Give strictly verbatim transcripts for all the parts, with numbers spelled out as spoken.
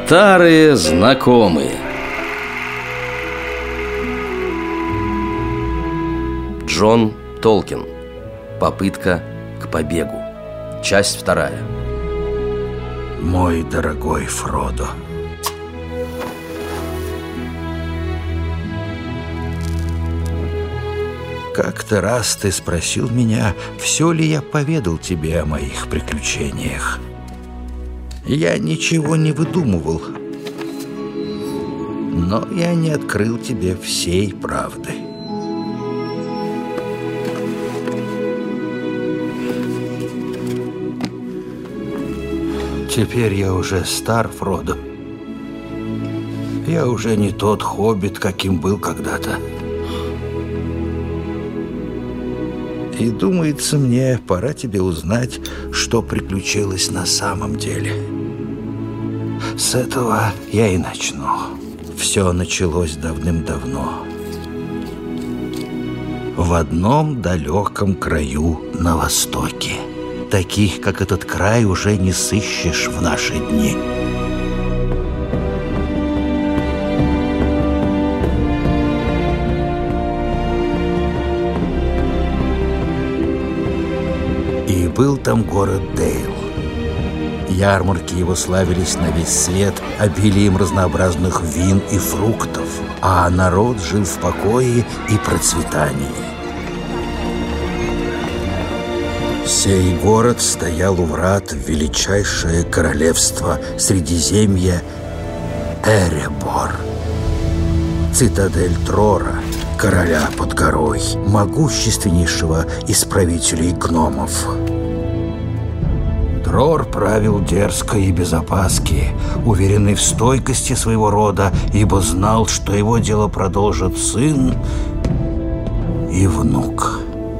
Старые знакомые. Джон Толкин. Попытка к побегу. Часть вторая. Мой дорогой Фродо, как-то раз ты спросил меня, все ли я поведал тебе о моих приключениях. Я ничего не выдумывал, но я не открыл тебе всей правды. Теперь я уже стар, Фродо. Я уже не тот хоббит, каким был когда-то. И думается мне, пора тебе узнать, что приключилось на самом деле. С этого я и начну. Все началось давным-давно. В одном далеком краю на востоке. Таких, как этот край, уже не сыщешь в наши дни. И был там город Дейл. Ярмарки его славились на весь свет обилием разнообразных вин и фруктов, а народ жил в покое и процветании. Сей город стоял у врат в величайшее королевство Средиземья Эребор, цитадель Трора, короля под горой, могущественнейшего из правителей гномов. Трор правил дерзко и без опаски, уверенный в стойкости своего рода, ибо знал, что его дело продолжит сын и внук.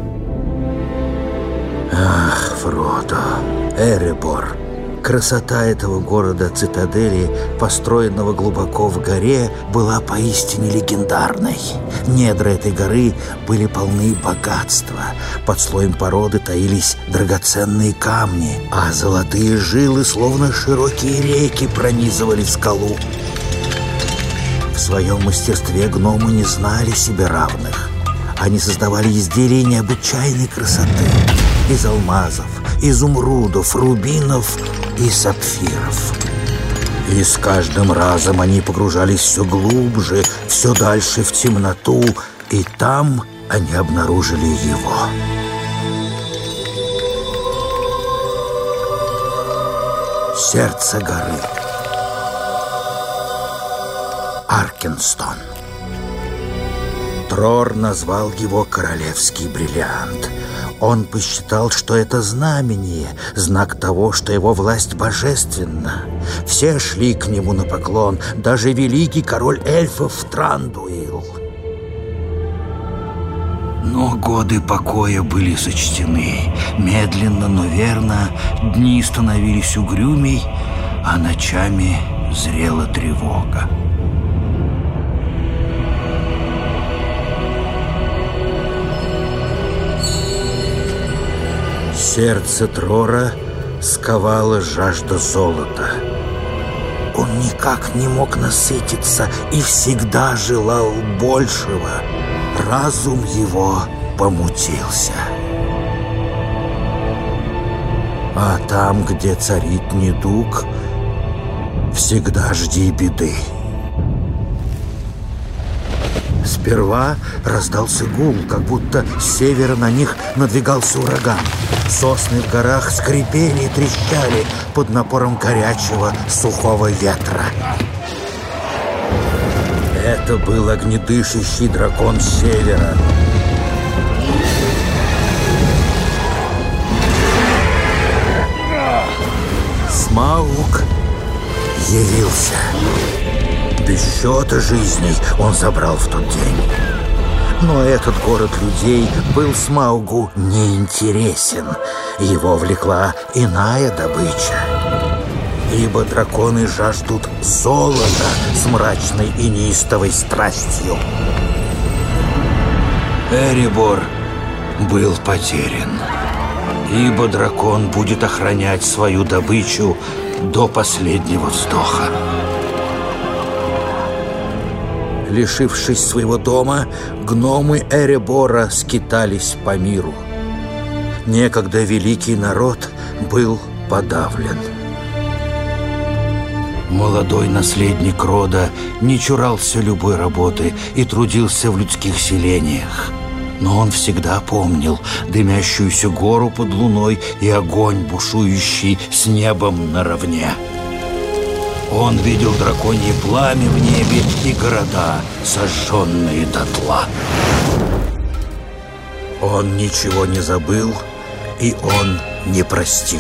Ах, Фродо, Эребор, красота этого города-цитадели, построенного глубоко в горе, была поистине легендарной. Недра этой горы были полны богатства. Под слоем породы таились драгоценные камни, а золотые жилы, словно широкие реки, пронизывали скалу. В своем мастерстве гномы не знали себе равных. Они создавали изделия необычайной красоты из алмазов, изумрудов, рубинов и сапфиров. И с каждым разом они погружались все глубже, все дальше в темноту, и там они обнаружили его. Сердце горы. Аркенстон. Трор назвал его королевский бриллиант. Он посчитал, что это знамение, знак того, что его власть божественна. Все шли к нему на поклон, даже великий король эльфов Трандуил. Но годы покоя были сочтены. Медленно, но верно дни становились угрюмей, а ночами зрела тревога. Сердце Трора сковала жажда золота. Он никак не мог насытиться и всегда желал большего. Разум его помутился. А там, где царит недуг, всегда жди беды. Сперва раздался гул, как будто с севера на них надвигался ураган. Сосны в горах скрипели и трещали под напором горячего сухого ветра. Это был огнедышащий дракон с севера. Смауг явился. Без счета жизней он забрал в тот день. Но этот город людей был Смаугу неинтересен. Его влекла иная добыча. Ибо драконы жаждут золота с мрачной и неистовой страстью. Эребор был потерян. Ибо дракон будет охранять свою добычу до последнего вздоха. Лишившись своего дома, гномы Эребора скитались по миру. Некогда великий народ был подавлен. Молодой наследник рода не чурался любой работы и трудился в людских селениях. Но он всегда помнил дымящуюся гору под луной и огонь, бушующий с небом наравне. Он видел драконье пламя в небе и города, сожженные дотла. Он ничего не забыл, и он не простил.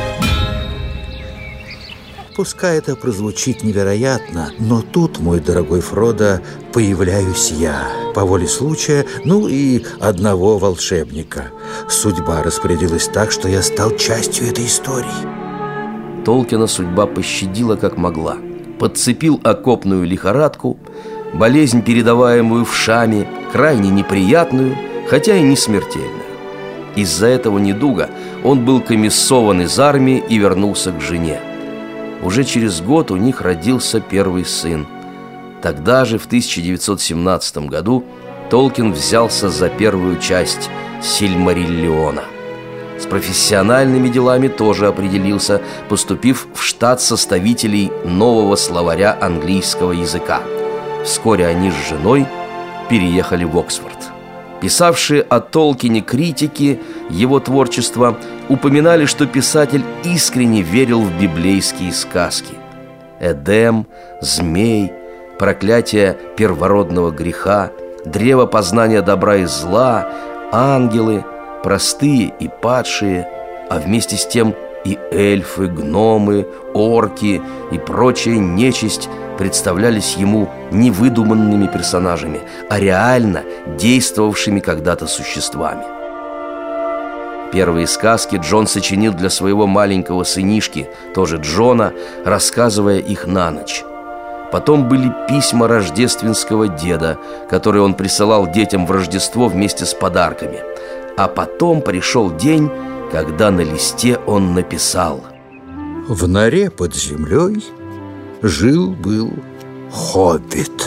Пускай это прозвучит невероятно, но тут, мой дорогой Фродо, появляюсь я, по воле случая, ну и одного волшебника. Судьба распорядилась так, что я стал частью этой истории. Толкина судьба пощадила как могла. Подцепил окопную лихорадку, болезнь, передаваемую вшами, крайне неприятную, хотя и не смертельную. Из-за этого недуга он был комиссован из армии и вернулся к жене. Уже через год у них родился первый сын. Тогда же, в тысяча девятьсот семнадцатом году, Толкин взялся за первую часть «Сильмариллиона». С профессиональными делами тоже определился, поступив в штат составителей нового словаря английского языка. Вскоре они с женой переехали в Оксфорд. Писавшие о Толкине критики его творчества упоминали, что писатель искренне верил в библейские сказки. Эдем, змей, проклятие первородного греха, древо познания добра и зла, ангелы, простые и падшие, а вместе с тем и эльфы, гномы, орки и прочая нечисть представлялись ему не выдуманными персонажами, а реально действовавшими когда-то существами. Первые сказки Джон сочинил для своего маленького сынишки, тоже Джона, рассказывая их на ночь. Потом были письма рождественского деда, которые он присылал детям в Рождество вместе с подарками. А потом пришел день, когда на листе он написал: «В норе под землей жил-был хоббит».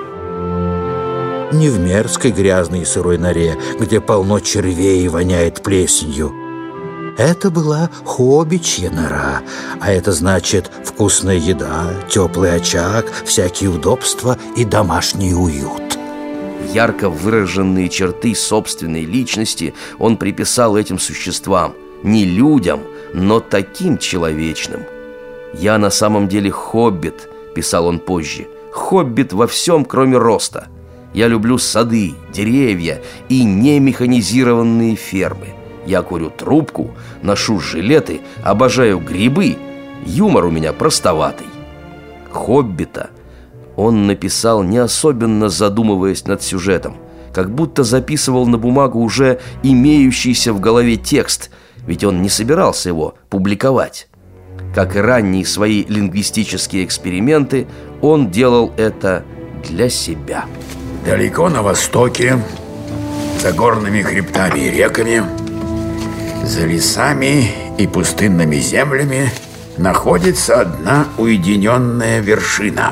Не в мерзкой грязной и сырой норе, где полно червей и воняет плесенью. Это была хоббичья нора, а это значит вкусная еда, теплый очаг, всякие удобства и домашний уют. Ярко выраженные черты собственной личности он приписал этим существам, не людям, но таким человечным. «Я на самом деле хоббит», – писал он позже, – «хоббит во всем, кроме роста. Я люблю сады, деревья и немеханизированные фермы. Я курю трубку, ношу жилеты, обожаю грибы. Юмор у меня простоватый». «Хоббита» он написал, не особенно задумываясь над сюжетом, как будто записывал на бумагу уже имеющийся в голове текст, ведь он не собирался его публиковать. Как и ранние свои лингвистические эксперименты, он делал это для себя. Далеко на востоке, за горными хребтами и реками, за лесами и пустынными землями находится одна уединенная вершина.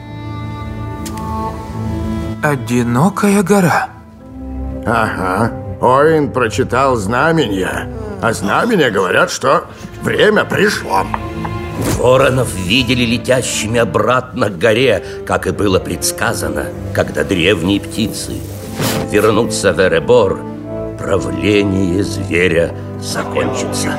Одинокая гора. Ага, Оин прочитал знамения, а знамения говорят, что время пришло. Воронов видели летящими обратно к горе, как и было предсказано, когда древние птицы вернутся в Эребор, правление зверя закончится.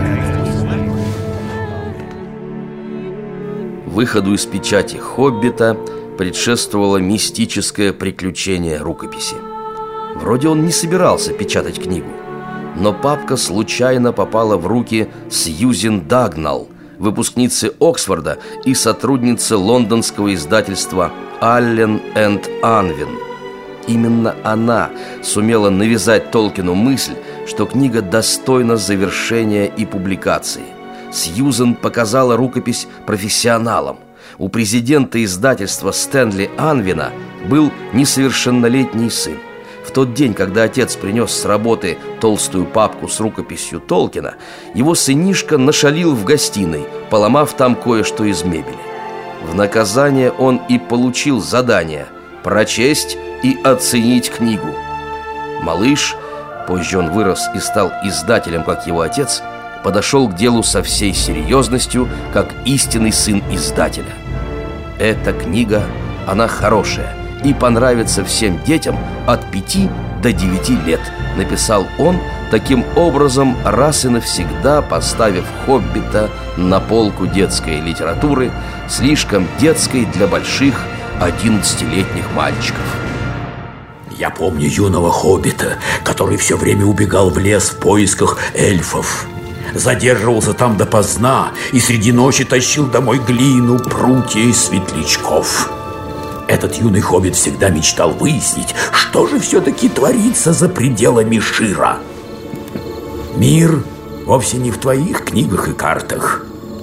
Выходу из печати «Хоббита» предшествовало мистическое приключение рукописи. Вроде он не собирался печатать книгу, но папка случайно попала в руки Сьюзен Дагнал, выпускницы Оксфорда и сотрудницы лондонского издательства «Аллен энд Анвин». Именно она сумела навязать Толкину мысль, что книга достойна завершения и публикации. Сьюзен показала рукопись профессионалам. У президента издательства Стэнли Анвина был несовершеннолетний сын. В тот день, когда отец принес с работы толстую папку с рукописью Толкина, его сынишка нашалил в гостиной, поломав там кое-что из мебели. В наказание он и получил задание прочесть и оценить книгу. Малыш, позже он вырос и стал издателем, как его отец, подошел к делу со всей серьезностью, как истинный сын издателя. Эта книга, она хорошая и понравится всем детям от пяти до девяти лет, написал он, таким образом раз и навсегда поставив «Хоббита» на полку детской литературы, слишком детской для больших одиннадцатилетних мальчиков. Я помню юного хоббита, который все время убегал в лес в поисках эльфов. Задерживался там допоздна и среди ночи тащил домой глину, прутья и светлячков. Этот юный хоббит всегда мечтал выяснить, что же все-таки творится за пределами Шира. Мир вовсе не в твоих книгах и картах.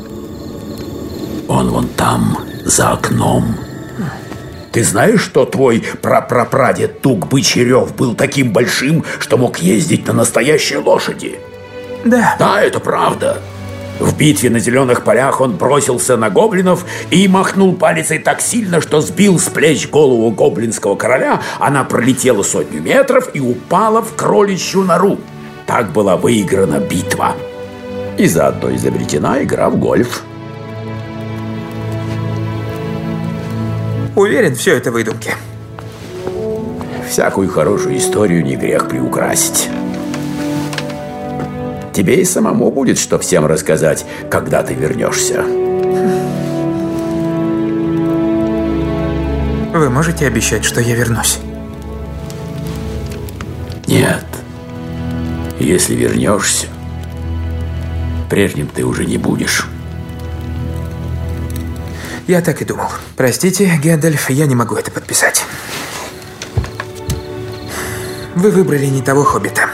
Он вон там, за окном. Ты знаешь, что твой прапрапрадед Тук-Бычарев был таким большим, что мог ездить на настоящей лошади? Да. Да, это правда. В битве на Зеленых полях он бросился на гоблинов и махнул палицей так сильно, что сбил с плеч голову гоблинского короля. Она пролетела сотню метров и упала в кроличью нору. Так была выиграна битва. И заодно изобретена игра в гольф. Уверен, все это выдумки. Всякую хорошую историю не грех приукрасить. Тебе и самому будет что всем рассказать, когда ты вернешься. Вы можете обещать, что я вернусь? Нет. Если вернешься, прежним ты уже не будешь. Я так и думал. Простите, Гэндальф, я не могу это подписать. Вы выбрали не того хоббита.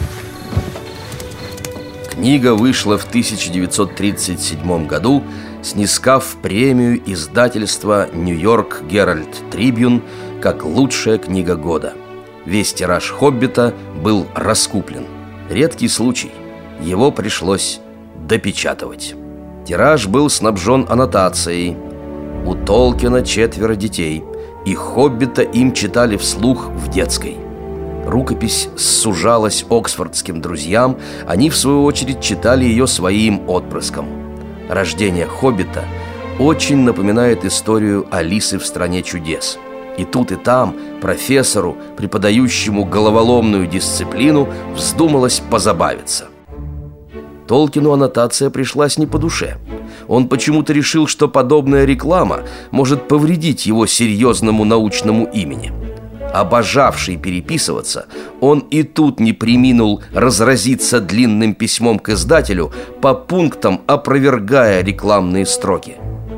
Книга вышла в тысяча девятьсот тридцать седьмом году, снискав премию издательства «Нью-Йорк Геральд Трибюн» как лучшая книга года. Весь тираж «Хоббита» был раскуплен. Редкий случай. Его пришлось допечатывать. Тираж был снабжен аннотацией. У Толкина четверо детей, и «Хоббита» им читали вслух в детской. Рукопись сужалась оксфордским друзьям, они, в свою очередь, читали ее своим отпрыскам. Рождение «Хоббита» очень напоминает историю Алисы в «Стране чудес». И тут, и там профессору, преподающему головоломную дисциплину, вздумалось позабавиться. Толкину аннотация пришлась не по душе. Он почему-то решил, что подобная реклама может повредить его серьезному научному имени. Обожавший переписываться, он и тут не преминул разразиться длинным письмом к издателю, по пунктам опровергая рекламные строки.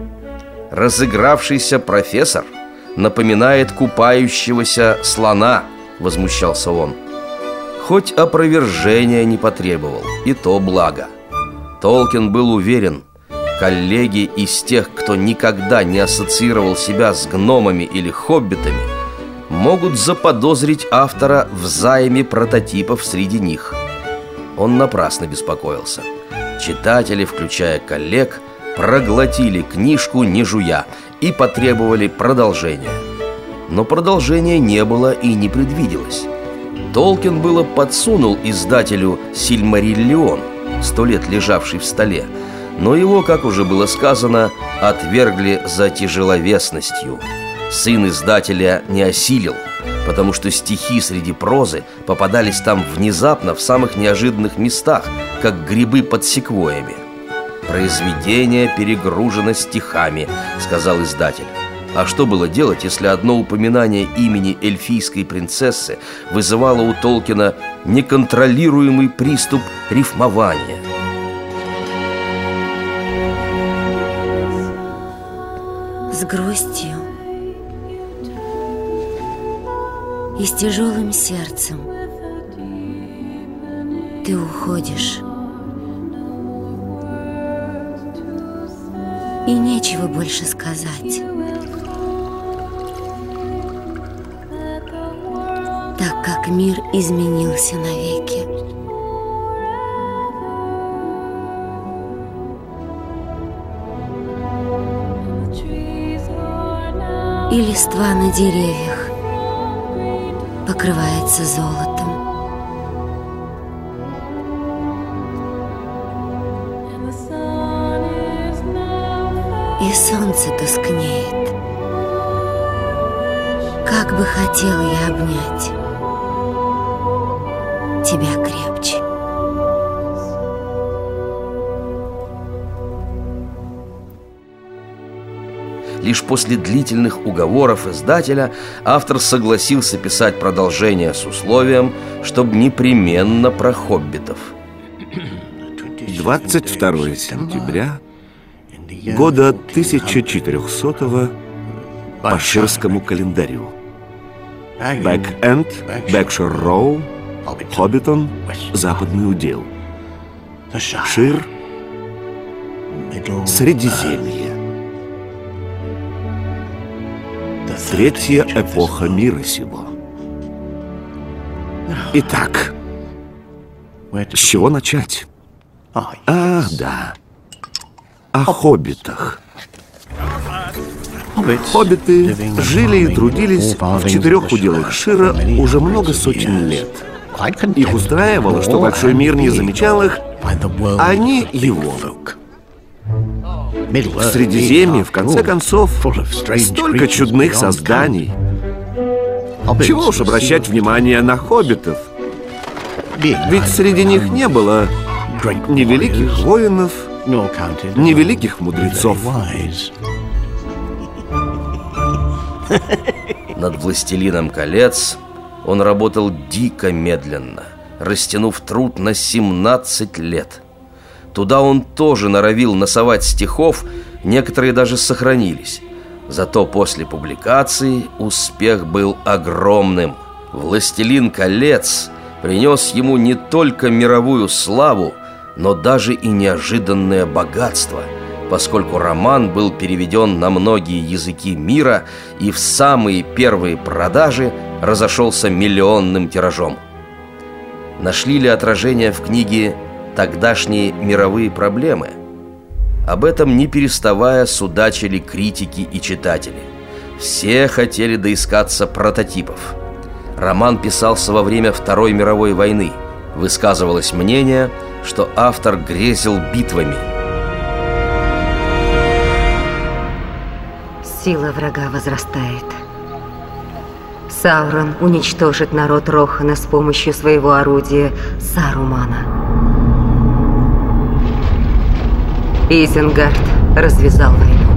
«Разыгравшийся профессор напоминает купающегося слона», — возмущался он. Хоть опровержения не потребовал, и то благо. Толкин был уверен, коллеги из тех, кто никогда не ассоциировал себя с гномами или хоббитами, могут заподозрить автора в займе прототипов среди них. Он напрасно беспокоился. Читатели, включая коллег, проглотили книжку, не жуя, и потребовали продолжения. Но продолжения не было и не предвиделось. Толкин было подсунул издателю «Сильмариллион», сто лет лежавший в столе, но его, как уже было сказано, отвергли за тяжеловесностью. Сын издателя не осилил, потому что стихи среди прозы попадались там внезапно в самых неожиданных местах, как грибы под секвоями. «Произведение перегружено стихами», — сказал издатель. А что было делать, если одно упоминание имени эльфийской принцессы вызывало у Толкина неконтролируемый приступ рифмования? С грустью и с тяжелым сердцем ты уходишь, и нечего больше сказать. Так как мир изменился навеки. И листва на деревьях покрывается золотом. И солнце тускнеет. Как бы хотела я обнять тебя крепче. Лишь после длительных уговоров издателя автор согласился писать продолжение с условием, чтобы непременно про хоббитов. двадцать второе сентября года тысяча четырехсотого по ширскому календарю. Бэк-Энд, Бэкшир-Роу, Хоббитон, Западный удел. Шир, Средиземье. Третья эпоха мира сего. Итак, с чего начать? Ах, да. О хоббитах. Хоббиты жили и трудились в четырех уделах Шира уже много сотен лет. Их устраивало, что большой мир не замечал их, а они его. В Средиземье, в конце концов, столько чудных созданий. Чего уж обращать внимание на хоббитов? Ведь среди них не было ни великих воинов, ни великих мудрецов. Над «Властелином колец» он работал дико медленно, растянув труд на семнадцать лет. Туда он тоже норовил насовать стихов, некоторые даже сохранились. Зато после публикации успех был огромным. «Властелин колец» принес ему не только мировую славу, но даже и неожиданное богатство, поскольку роман был переведен на многие языки мира и в самые первые продажи разошелся миллионным тиражом. Нашли ли отражение в книге тогдашние мировые проблемы? Об этом не переставая судачили критики и читатели. Все хотели доискаться прототипов. Роман писался во время Второй мировой войны. Высказывалось мнение, что автор грезил битвами. Сила врага возрастает. Саурон уничтожит народ Рохана с помощью своего орудия Сарумана. Изенгард развязал войну.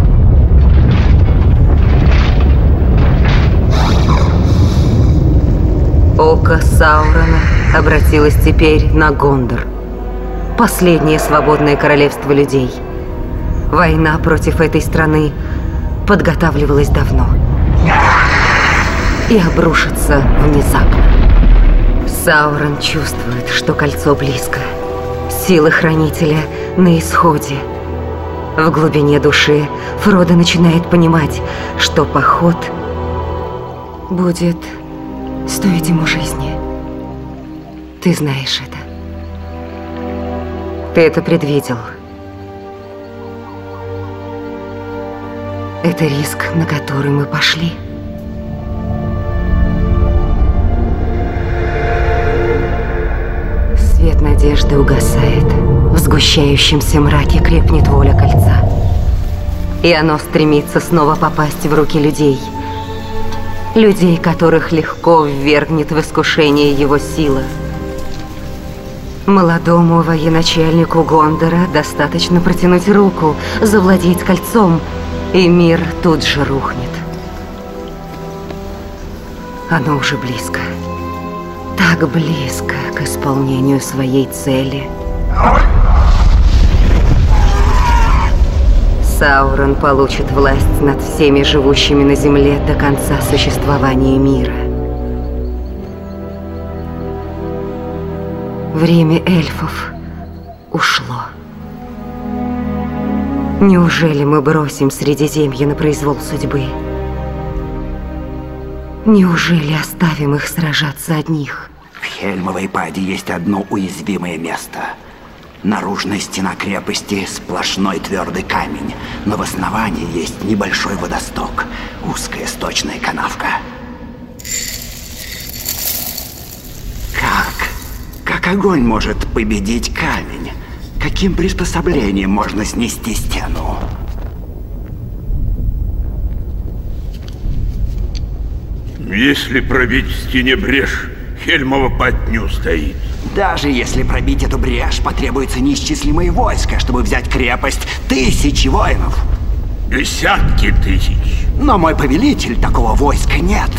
Око Саурона обратилось теперь на Гондор, последнее свободное королевство людей. Война против этой страны подготавливалась давно и обрушится внезапно. Саурон чувствует, что кольцо близко. Силы Хранителя на исходе. В глубине души Фродо начинает понимать, что поход будет стоить ему жизни. Ты знаешь это. Ты это предвидел. Это риск, на который мы пошли. Свет надежды угасает. В сгущающемся мраке крепнет воля кольца. И оно стремится снова попасть в руки людей. Людей, которых легко ввергнет в искушение его сила. Молодому военачальнику Гондора достаточно протянуть руку, завладеть кольцом, и мир тут же рухнет. Оно уже близко. Так близко к исполнению своей цели. Саурон получит власть над всеми живущими на земле до конца существования мира. Время эльфов ушло. Неужели мы бросим Средиземье на произвол судьбы? Неужели оставим их сражаться одних? В Хельмовой паде есть одно уязвимое место. Наружная стена крепости – сплошной твердый камень, но в основании есть небольшой водосток, узкая сточная канавка. огонь может победить камень? Каким приспособлением можно снести стену? Если пробить в стене брешь, Хельмова пать не устоит. Даже если пробить эту брешь, потребуется неисчислимое войско, чтобы взять крепость тысячи воинов. Десятки тысяч. Но мой повелитель, такого войска нет.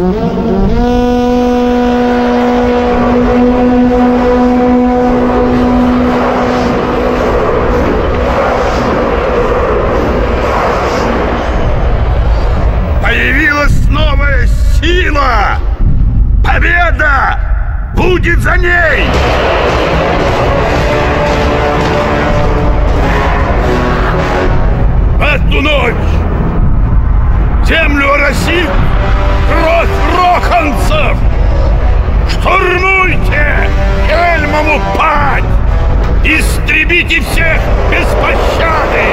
Появилась новая сила! Победа будет за ней! В эту ночь землю оросит кровь роханцев! Штурмуйте Хельмову пать! Истребите всех без пощады!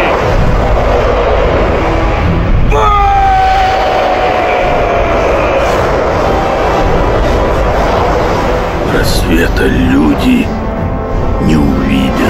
Рассвета люди не увидят.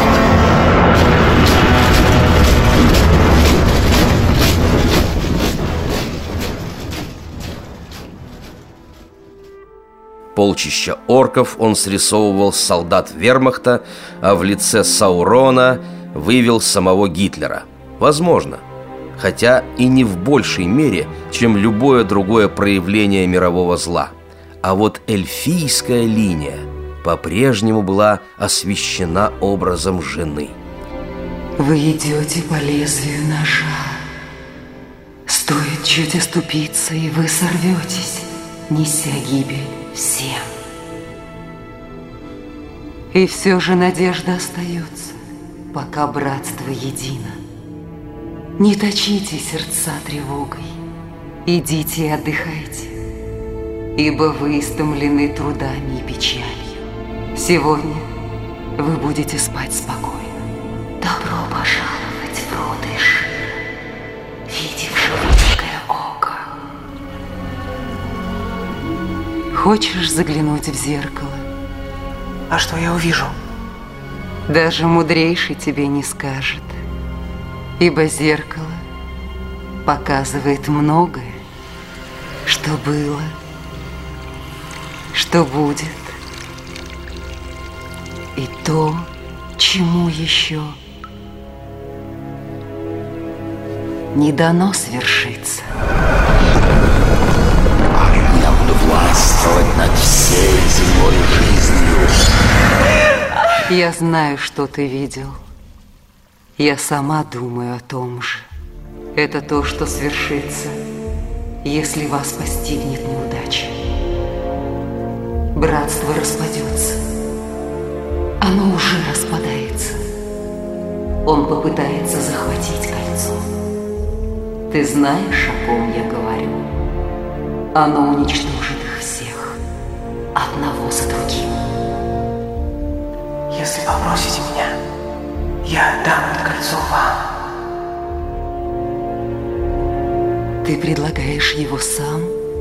Полчища орков он срисовывал с солдат вермахта, а в лице Саурона вывел самого Гитлера. Возможно, хотя и не в большей мере, чем любое другое проявление мирового зла. А вот эльфийская линия по-прежнему была освещена образом жены. Вы идете по лезвию ножа. Стоит чуть оступиться, и вы сорветесь, неся гибель всем. И все же надежда остается, пока братство едино. Не точите сердца тревогой, идите и отдыхайте, ибо вы истомлены трудами и печалью. Сегодня вы будете спать спокойно. Добро пожаловать в Родыш, видевший великое око. Хочешь заглянуть в зеркало? А что я увижу? Даже мудрейший тебе не скажет, ибо зеркало показывает многое, что было, что будет, и то, чему еще не дано свершиться. Я буду властвовать над всей земной жизнью. Я знаю, что ты видел. Я сама думаю о том же. Это то, что свершится, если вас постигнет неудача. Братство распадется. Оно уже распадается. Он попытается захватить кольцо. Ты знаешь, о ком я говорю? Оно уничтожит их всех, одного за другим. Если попросите меня, я отдам это кольцо вам. Ты предлагаешь его сам?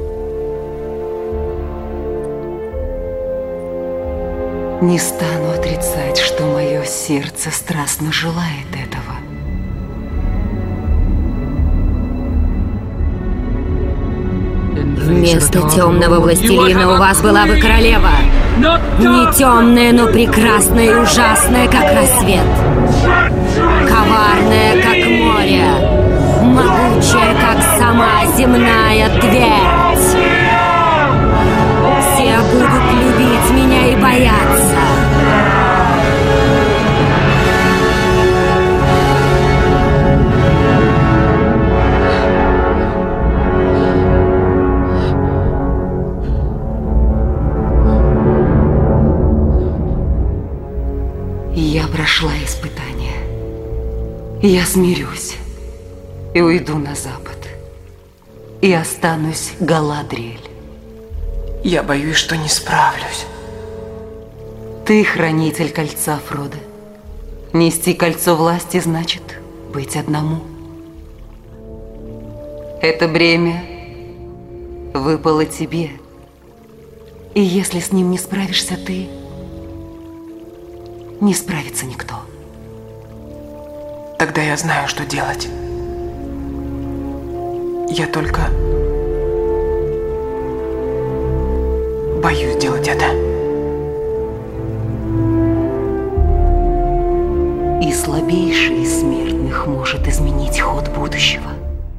Не стану отрицать, что мое сердце страстно желает этого. Вместо темного властелина у вас была бы королева. Не темная, но прекрасная и ужасная, как рассвет. Коварная, как море. Могучая, как сама земная твердь. Все будут любить меня и бояться. Я прошла испытание. Я смирюсь и уйду на запад. И останусь Галадриэль. Я боюсь, что не справлюсь. Ты хранитель кольца, Фродо. Нести кольцо власти значит быть одному. Это бремя выпало тебе. И если с ним не справишься ты, не справится никто. Тогда я знаю, что делать. Я только боюсь делать это. И слабейший из смертных может изменить ход будущего.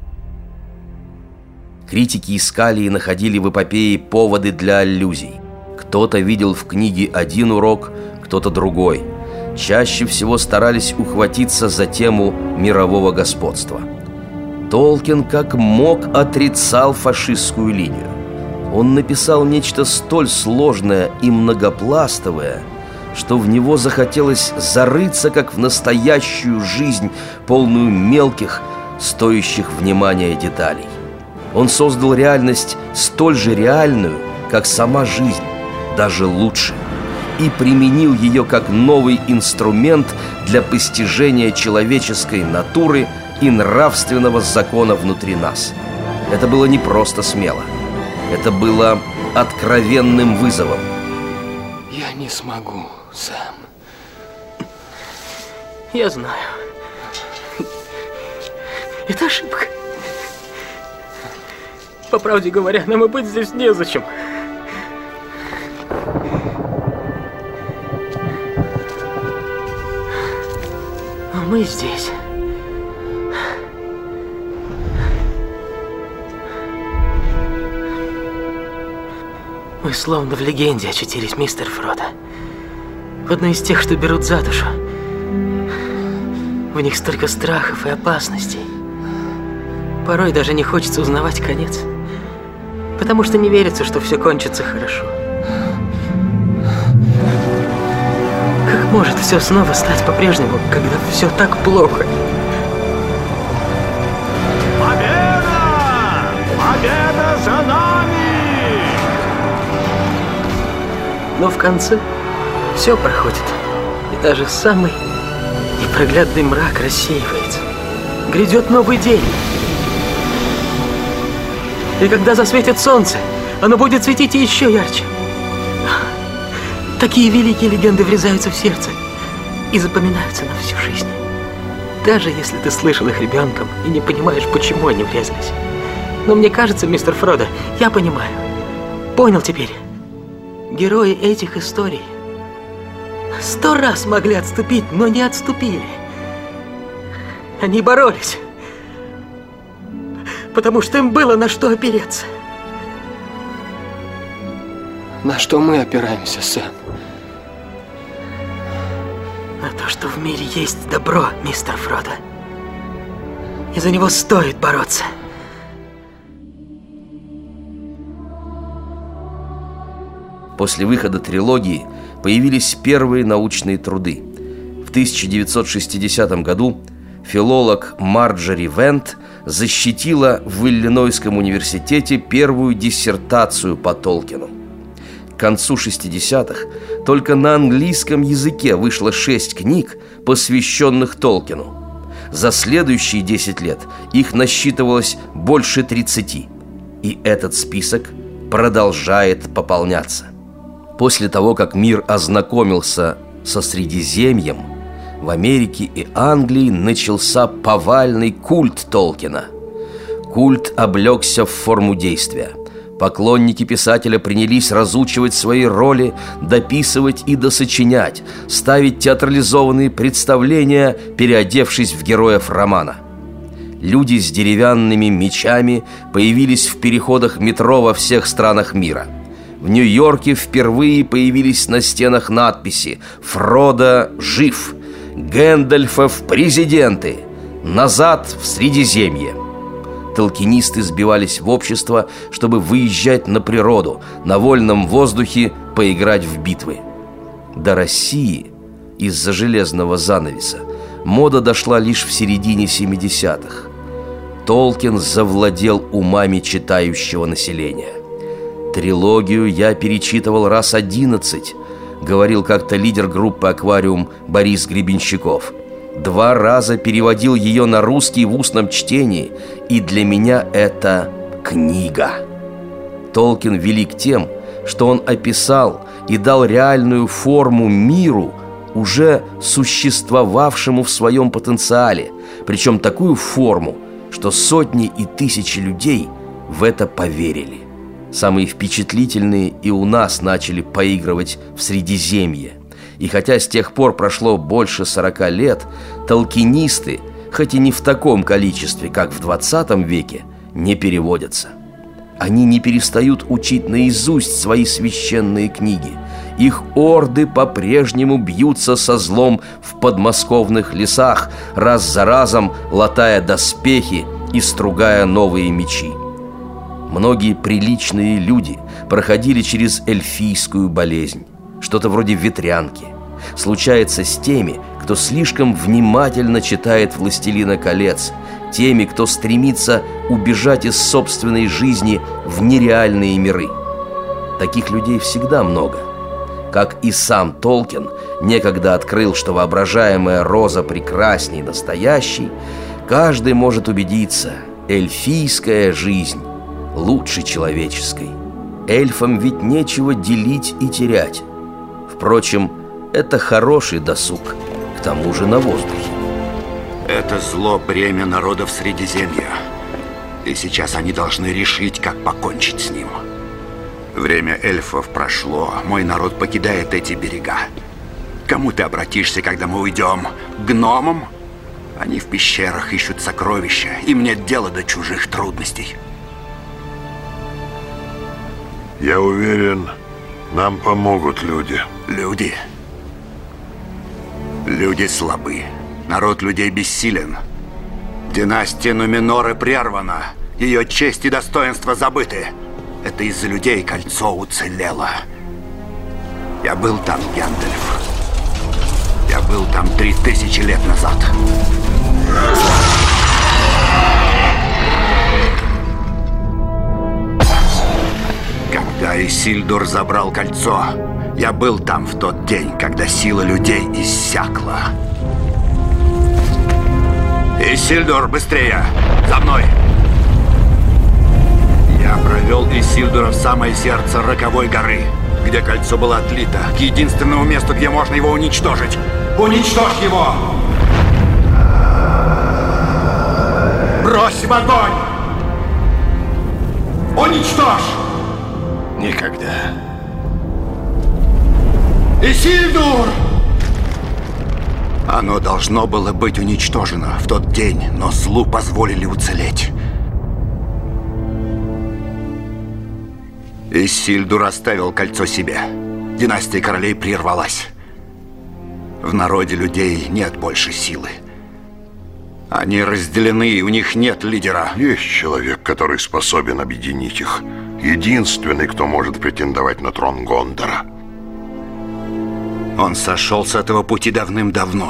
Критики искали и находили в эпопее поводы для аллюзий. Кто-то видел в книге один урок, кто-то другой. Чаще всего старались ухватиться за тему мирового господства. Толкин как мог отрицал фашистскую линию. Он написал нечто столь сложное и многопластовое, что в него захотелось зарыться, как в настоящую жизнь, полную мелких, стоящих внимания деталей. Он создал реальность столь же реальную, как сама жизнь, даже лучше, и применил ее как новый инструмент для постижения человеческой натуры и нравственного закона внутри нас. Это было не просто смело. Это было откровенным вызовом. Я не смогу, Сэм. Я знаю. Это ошибка. По правде говоря, нам и быть здесь незачем. А мы здесь. Мы словно в легенде очутились, мистер Фродо. В одной из тех, что берут за душу. В них столько страхов и опасностей. Порой даже не хочется узнавать конец. Потому что не верится, что все кончится хорошо. Как может все снова стать по-прежнему, когда все так плохо? Победа! Победа за нами! Но в конце все проходит. И даже самый непроглядный мрак рассеивается. Грядет новый день. И когда засветит солнце, оно будет светить еще ярче. Такие великие легенды врезаются в сердце и запоминаются на всю жизнь. Даже если ты слышал их ребенком и не понимаешь, почему они врезались. Но мне кажется, мистер Фродо, я понимаю. Понял теперь. Герои этих историй сто раз могли отступить, но не отступили. Они боролись. Потому что им было на что опереться. На что мы опираемся, Сэм? На то, что в мире есть добро, мистер Фродо. И за него стоит бороться. После выхода трилогии появились первые научные труды. В тысяча девятьсот шестидесятом году филолог Марджори Вент защитила в Иллинойском университете первую диссертацию по Толкину. К концу шестидесятых только на английском языке вышло шесть книг, посвященных Толкину. За следующие десять лет их насчитывалось больше тридцати. И этот список продолжает пополняться. После того, как мир ознакомился со Средиземьем, в Америке и Англии начался повальный культ Толкина. Культ облегся в форму действия. Поклонники писателя принялись разучивать свои роли, дописывать и досочинять, ставить театрализованные представления, переодевшись в героев романа. Люди с деревянными мечами появились в переходах метро во всех странах мира. В Нью-Йорке впервые появились на стенах надписи «Фродо жив», «Гэндальфов президенты», «Назад в Средиземье». Толкинисты сбивались в общество, чтобы выезжать на природу, на вольном воздухе поиграть в битвы. До России из-за железного занавеса мода дошла лишь в середине семидесятых. Толкин завладел умами читающего населения. «Трилогию я перечитывал раз одиннадцать», — говорил как-то лидер группы «Аквариум» Борис Гребенщиков. «Два раза переводил ее на русский в устном чтении, и для меня это книга». Толкин велик тем, что он описал и дал реальную форму миру, уже существовавшему в своем потенциале, причем такую форму, что сотни и тысячи людей в это поверили. Самые впечатлительные и у нас начали поигрывать в Средиземье. И хотя с тех пор прошло больше сорока лет, толкинисты, хоть и не в таком количестве, как в двадцатом веке, не переводятся. Они не перестают учить наизусть свои священные книги. Их орды по-прежнему бьются со злом в подмосковных лесах, раз за разом латая доспехи и стругая новые мечи. Многие приличные люди проходили через эльфийскую болезнь, что-то вроде ветрянки. Случается с теми, кто слишком внимательно читает «Властелина колец», теми, кто стремится убежать из собственной жизни в нереальные миры. Таких людей всегда много. Как и сам Толкин некогда открыл, что воображаемая роза прекрасней настоящей, каждый может убедиться, эльфийская жизнь лучше человеческой. Эльфам ведь нечего делить и терять. Впрочем, это хороший досуг, к тому же на воздухе. Это зло бремя народов Средиземья. И сейчас они должны решить, как покончить с ним. Время эльфов прошло, мой народ покидает эти берега. К кому ты обратишься, когда мы уйдем? К гномам? Они в пещерах ищут сокровища, им нет дела до чужих трудностей. Я уверен, нам помогут люди. Люди? Люди слабы. Народ людей бессилен. Династия Нуменоры прервана. Ее честь и достоинство забыты. Это из-за людей кольцо уцелело. Я был там, Гэндальф. Я был там три тысячи лет назад. Когда Исильдур забрал кольцо, я был там в тот день, когда сила людей иссякла. Исильдур, быстрее! За мной! Я провел Исильдура в самое сердце Роковой горы, где кольцо было отлито, к единственному месту, где можно его уничтожить. Уничтожь его! Брось в огонь! Уничтожь! Никогда. Исильдур! Оно должно было быть уничтожено в тот день, но злу позволили уцелеть. Исильдур оставил кольцо себе. Династия королей прервалась. В народе людей нет больше силы. Они разделены, и у них нет лидера. Есть человек, который способен объединить их. Единственный, кто может претендовать на трон Гондора. Он сошел с этого пути давным-давно.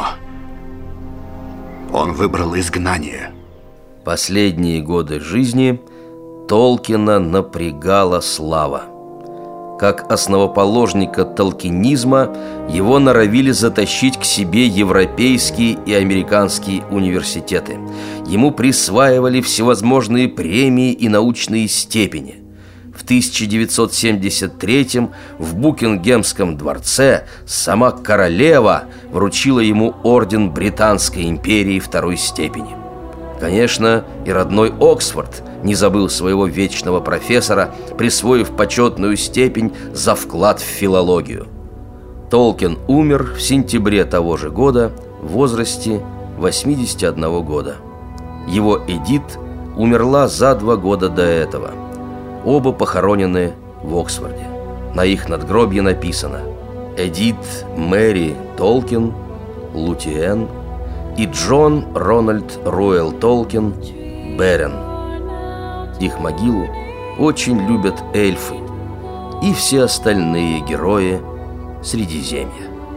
Он выбрал изгнание. Последние годы жизни Толкина напрягала слава. Как основоположника толкинизма его норовили затащить к себе европейские и американские университеты. Ему присваивали всевозможные премии и научные степени. В тысяча девятьсот семьдесят третьем в Букингемском дворце сама королева вручила ему орден Британской империи второй степени. Конечно, и родной Оксфорд не забыл своего вечного профессора, присвоив почетную степень за вклад в филологию. Толкин умер в сентябре того же года в возрасте восьмидесяти одного года. Его Эдит умерла за два года до этого. Оба похоронены в Оксфорде. На их надгробье написано: Эдит Мэри Толкин, Лутиен, и Джон Рональд Руэлл Толкин, Берен. Их могилу очень любят эльфы и все остальные герои Средиземья.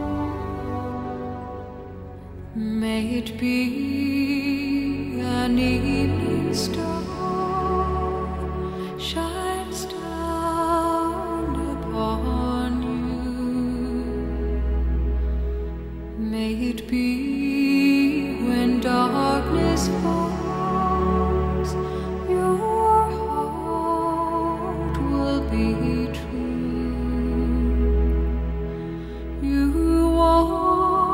May it be an evening star shines down upon you. May it be when darkness falls, your heart will be true. You are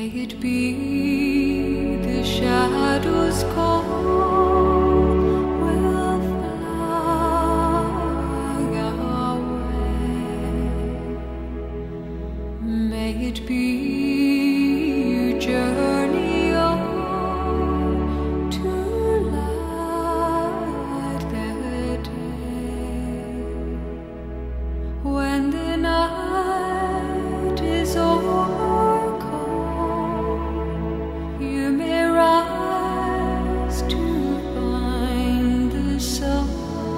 May it be the shadows call will fly away. May it be you journey on to light the day. When the night is over, you may rise to find the sun.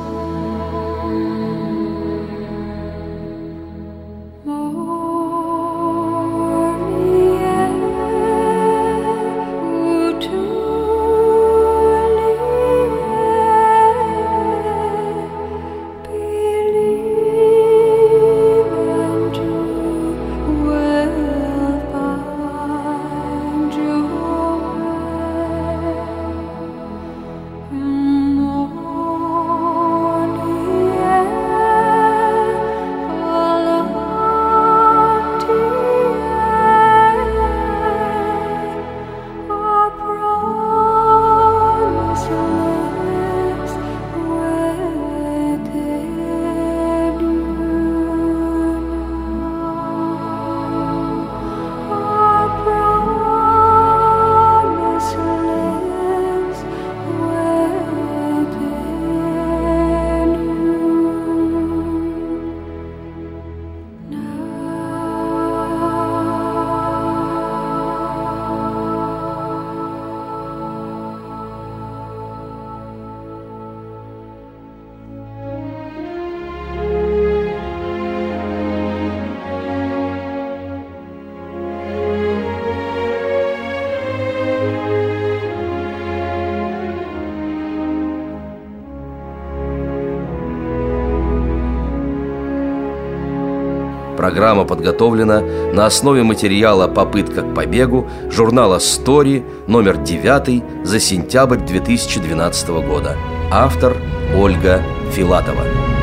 Программа подготовлена на основе материала «Попытка к побегу» журнала «Стори», номер девять за сентябрь две тысячи двенадцатого года. Автор Ольга Филатова.